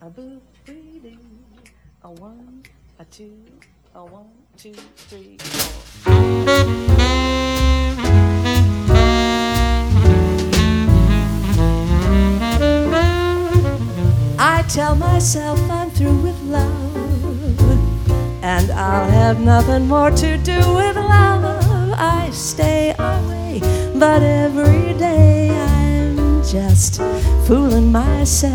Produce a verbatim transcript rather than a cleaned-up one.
A boo, bee, doo. A one, a two, a one, two, three, four. I tell myself I'm through with love, and I'll have nothing more to do with love. I stay away, but every day I'm just fooling myself.